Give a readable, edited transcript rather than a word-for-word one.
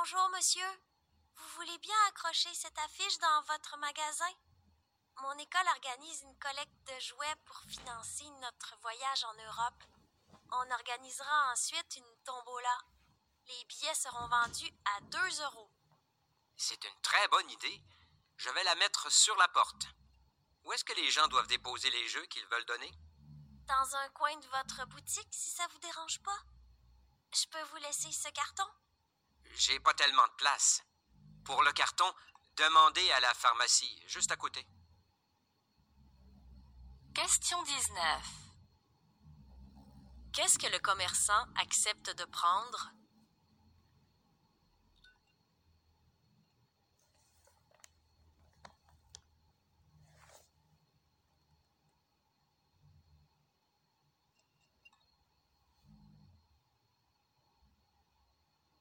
Bonjour, monsieur. Vous voulez bien accrocher cette affiche dans votre magasin? Mon école organise une collecte de jouets pour financer notre voyage en Europe. On organisera ensuite une tombola. Les billets seront vendus à 2 €. C'est une très bonne idée. Je vais la mettre sur la porte. Où est-ce que les gens doivent déposer les jeux qu'ils veulent donner? Dans un coin de votre boutique, si ça vous dérange pas. Je peux vous laisser ce carton? J'ai pas tellement de place. Pour le carton, demandez à la pharmacie, juste à côté. Question 19. Qu'est-ce que le commerçant accepte de prendre